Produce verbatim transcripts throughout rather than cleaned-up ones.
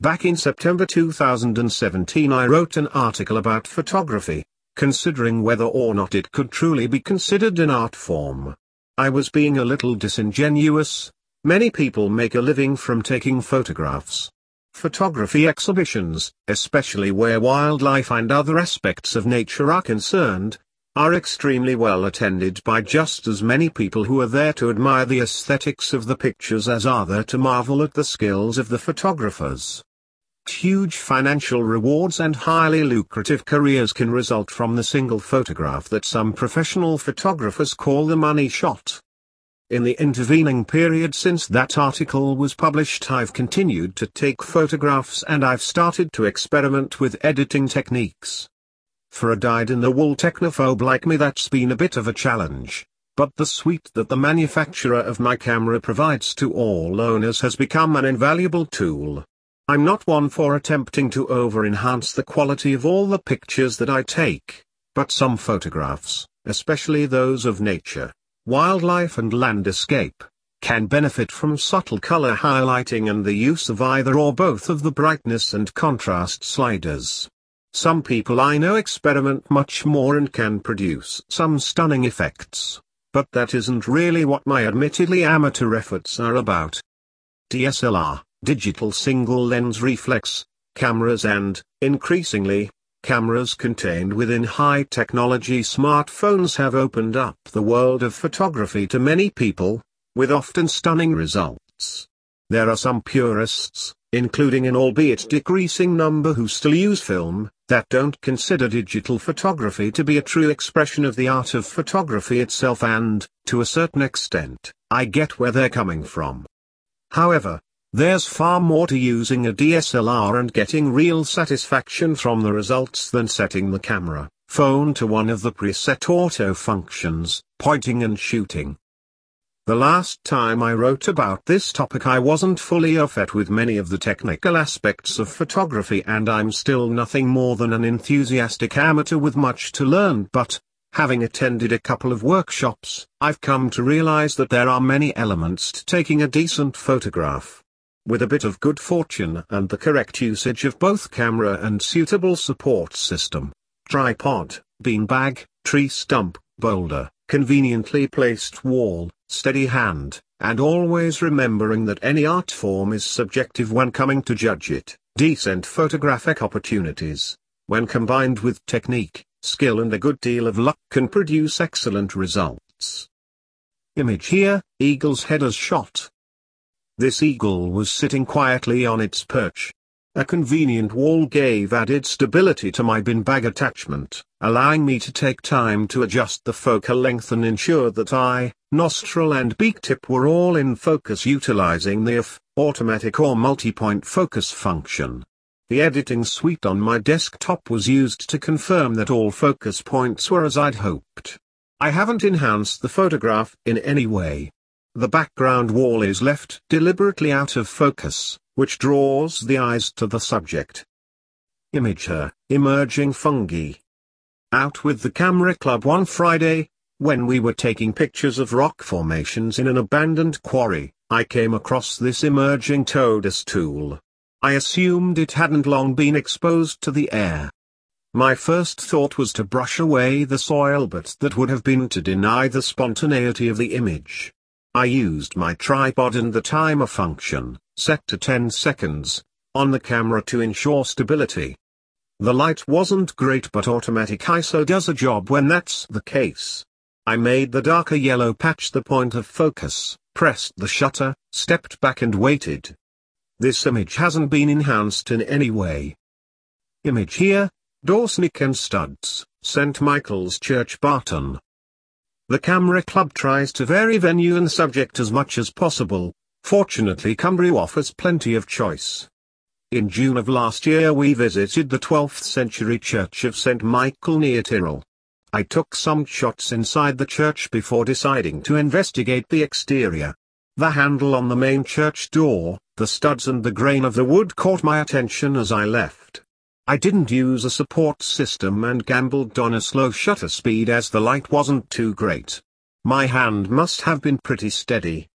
Back in September two thousand seventeen I wrote an article about photography, considering whether or not it could truly be considered an art form. I was being a little disingenuous. Many people make a living from taking photographs. Photography exhibitions, especially where wildlife and other aspects of nature are concerned, are extremely well attended by just as many people who are there to admire the aesthetics of the pictures as are there to marvel at the skills of the photographers. Huge financial rewards and highly lucrative careers can result from the single photograph that some professional photographers call the money shot. In the intervening period since that article was published, I've continued to take photographs and I've started to experiment with editing techniques. For a dyed-in-the-wool technophobe like me, that's been a bit of a challenge, but the suite that the manufacturer of my camera provides to all owners has become an invaluable tool. I'm not one for attempting to over-enhance the quality of all the pictures that I take, but some photographs, especially those of nature, wildlife and landscape, can benefit from subtle color highlighting and the use of either or both of the brightness and contrast sliders. Some people I know experiment much more and can produce some stunning effects, but that isn't really what my admittedly amateur efforts are about. D S L R, digital single-lens reflex cameras and, increasingly, cameras contained within high-technology smartphones have opened up the world of photography to many people, with often stunning results. There are some purists, including an albeit decreasing number who still use film, that don't consider digital photography to be a true expression of the art of photography itself, and, to a certain extent, I get where they're coming from. However, there's far more to using a D S L R and getting real satisfaction from the results than setting the camera phone to one of the preset auto functions, pointing and shooting. The last time I wrote about this topic I wasn't fully au fait with many of the technical aspects of photography, and I'm still nothing more than an enthusiastic amateur with much to learn, but, having attended a couple of workshops, I've come to realize that there are many elements to taking a decent photograph. With a bit of good fortune and the correct usage of both camera and suitable support system, tripod, beanbag, tree stump, boulder, conveniently placed wall, steady hand, and always remembering that any art form is subjective when coming to judge it, decent photographic opportunities, when combined with technique, skill and a good deal of luck, can produce excellent results. Image here, eagle's head as shot. This eagle was sitting quietly on its perch. A convenient wall gave added stability to my beanbag attachment, allowing me to take time to adjust the focal length and ensure that eye, nostril and beak tip were all in focus utilizing the F, automatic or multi-point focus function. The editing suite on my desktop was used to confirm that all focus points were as I'd hoped. I haven't enhanced the photograph in any way. The background wall is left deliberately out of focus, which draws the eyes to the subject. Image here, emerging fungi. Out with the camera club one Friday, when we were taking pictures of rock formations in an abandoned quarry, I came across this emerging Todas tool. I assumed it hadn't long been exposed to the air. My first thought was to brush away the soil, but that would have been to deny the spontaneity of the image. I used my tripod and the timer function, set to ten seconds, on the camera to ensure stability. The light wasn't great, but automatic I S O does a job when that's the case. I made the darker yellow patch the point of focus, pressed the shutter, stepped back and waited. This image hasn't been enhanced in any way. Image here, Dorsnick and Studs, Saint Michael's Church, Barton. The camera club tries to vary venue and subject as much as possible. Fortunately, Cumbria offers plenty of choice. In June of last year we visited the twelfth century church of Saint Michael near Tyrrell. I took some shots inside the church before deciding to investigate the exterior. The handle on the main church door, the studs and the grain of the wood caught my attention as I left. I didn't use a support system and gambled on a slow shutter speed as the light wasn't too great. My hand must have been pretty steady.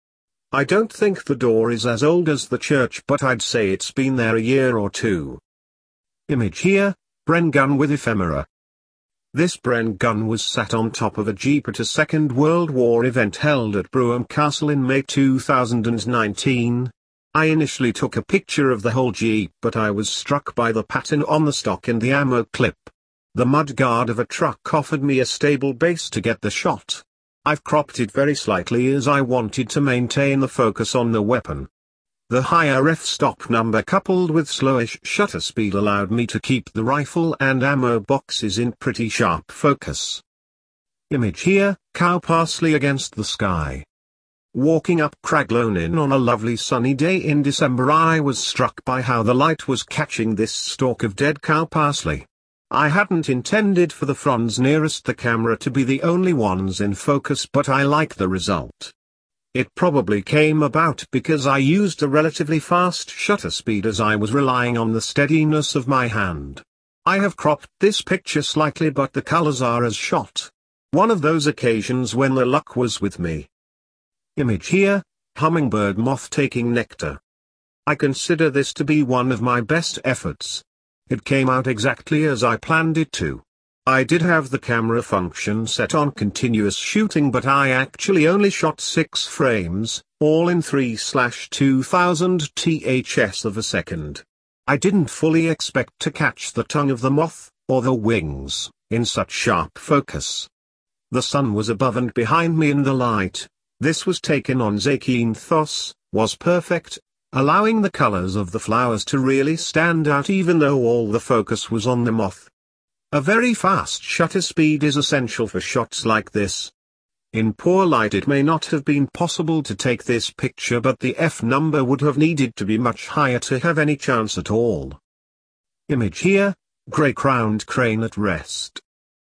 I don't think the door is as old as the church, but I'd say it's been there a year or two. Image here, Bren gun with ephemera. This Bren gun was sat on top of a jeep at a Second World War event held at Brougham Castle in May two thousand nineteen. I initially took a picture of the whole jeep, but I was struck by the pattern on the stock and the ammo clip. The mudguard of a truck offered me a stable base to get the shot. I've cropped it very slightly as I wanted to maintain the focus on the weapon. The higher f-stop number coupled with slowish shutter speed allowed me to keep the rifle and ammo boxes in pretty sharp focus. Image here, cow parsley against the sky. Walking up Craiglonin on a lovely sunny day in December, I was struck by how the light was catching this stalk of dead cow parsley. I hadn't intended for the fronds nearest the camera to be the only ones in focus, but I like the result. It probably came about because I used a relatively fast shutter speed as I was relying on the steadiness of my hand. I have cropped this picture slightly, but the colors are as shot. One of those occasions when the luck was with me. Image here, hummingbird moth taking nectar. I consider this to be one of my best efforts. It came out exactly as I planned it to. I did have the camera function set on continuous shooting, but I actually only shot six frames, all in three slash two thousand T H S of a second. I didn't fully expect to catch the tongue of the moth, or the wings, in such sharp focus. The sun was above and behind me in the light. This was taken on zakynthos, was perfect, allowing the colors of the flowers to really stand out even though all the focus was on the moth. A very fast shutter speed is essential for shots like this. In poor light it may not have been possible to take this picture, but the F number would have needed to be much higher to have any chance at all. Image here, grey-crowned crane at rest.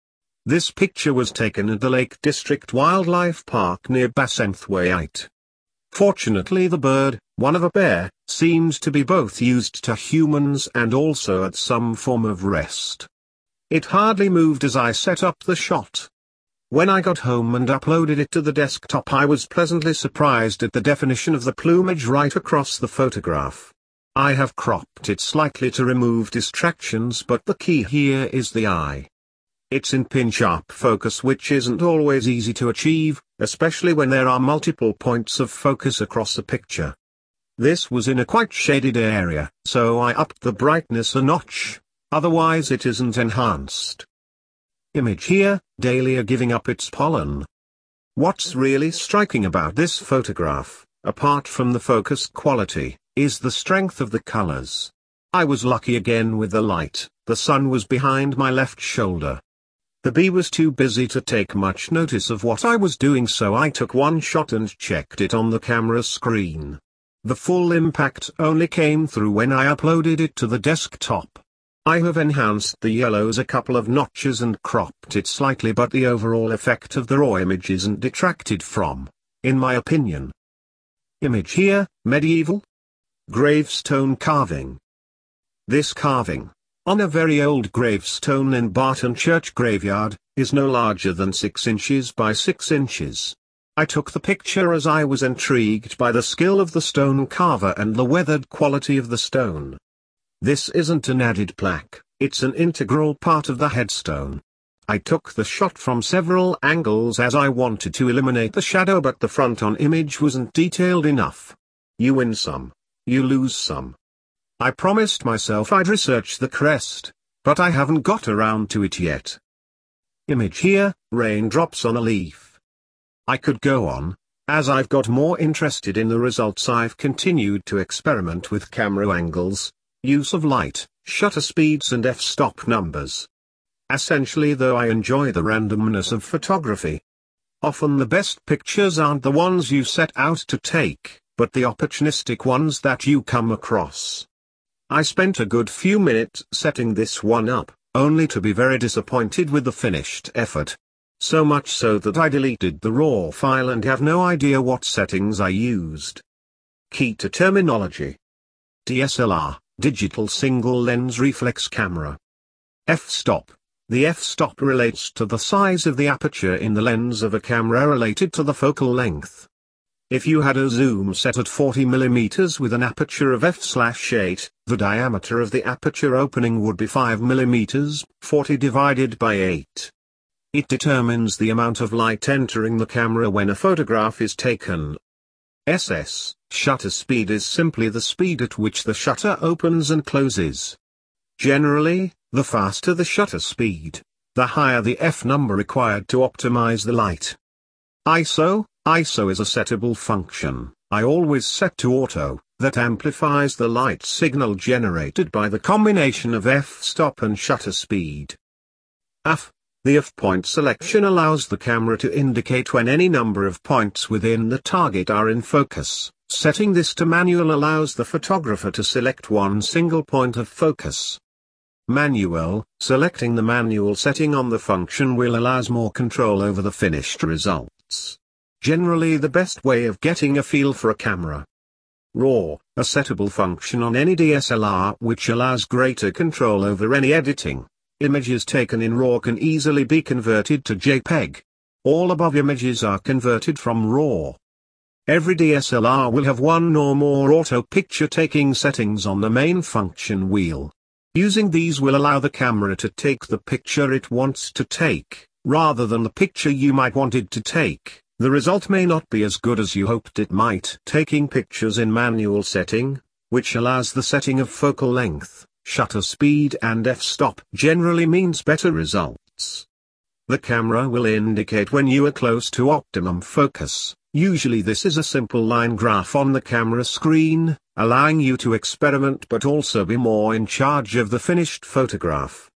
This picture was taken at the Lake District Wildlife Park near Bassenthwaite. Fortunately the bird, one of a pair, seemed to be both used to humans and also at some form of rest. It hardly moved as I set up the shot. When I got home and uploaded it to the desktop, I was pleasantly surprised at the definition of the plumage right across the photograph. I have cropped it slightly to remove distractions, but the key here is the eye. It's in pin-sharp focus, which isn't always easy to achieve, especially when there are multiple points of focus across a picture. This was in a quite shaded area, so I upped the brightness a notch, otherwise it isn't enhanced. Image here, dahlia giving up its pollen. What's really striking about this photograph, apart from the focus quality, is the strength of the colors. I was lucky again with the light. The sun was behind my left shoulder. The bee was too busy to take much notice of what I was doing, so I took one shot and checked it on the camera screen. The full impact only came through when I uploaded it to the desktop. I have enhanced the yellows a couple of notches and cropped it slightly, but the overall effect of the raw image isn't detracted from, in my opinion. Image here, medieval gravestone carving. This carving, on a very old gravestone in Barton Church graveyard, is no larger than six inches by six inches. I took the picture as I was intrigued by the skill of the stone carver and the weathered quality of the stone. This isn't an added plaque, it's an integral part of the headstone. I took the shot from several angles as I wanted to eliminate the shadow, but the front-on image wasn't detailed enough. You win some, you lose some. I promised myself I'd research the crest, but I haven't got around to it yet. Image here, raindrops on a leaf. I could go on. As I've got more interested in the results, I've continued to experiment with camera angles, use of light, shutter speeds and f-stop numbers. Essentially, though, I enjoy the randomness of photography. Often the best pictures aren't the ones you set out to take, but the opportunistic ones that you come across. I spent a good few minutes setting this one up, only to be very disappointed with the finished effort. So much so that I deleted the raw file and have no idea what settings I used. Key to terminology. D S L R, digital single lens reflex camera. F-stop. The f-stop relates to the size of the aperture in the lens of a camera related to the focal length. If you had a zoom set at forty millimeters with an aperture of f eight, the diameter of the aperture opening would be five millimeters, forty divided by eight. It determines the amount of light entering the camera when a photograph is taken. S S, shutter speed, is simply the speed at which the shutter opens and closes. Generally, the faster the shutter speed, the higher the f number required to optimize the light. I S O, I S O is a settable function. I always set to auto, that amplifies the light signal generated by the combination of f-stop and shutter speed. F. The f-point selection allows the camera to indicate when any number of points within the target are in focus. Setting this to manual allows the photographer to select one single point of focus. Manual, selecting the manual setting on the function wheel allows more control over the finished results. Generally the best way of getting a feel for a camera. RAW, a settable function on any D S L R which allows greater control over any editing. Images taken in RAW can easily be converted to JPEG. All above images are converted from RAW. Every D S L R will have one or more auto picture taking settings on the main function wheel. Using these will allow the camera to take the picture it wants to take, rather than the picture you might want it to take. The result may not be as good as you hoped it might. Taking pictures in manual setting, which allows the setting of focal length, shutter speed and f-stop, generally means better results. The camera will indicate when you are close to optimum focus. Usually this is a simple line graph on the camera screen, allowing you to experiment but also be more in charge of the finished photograph.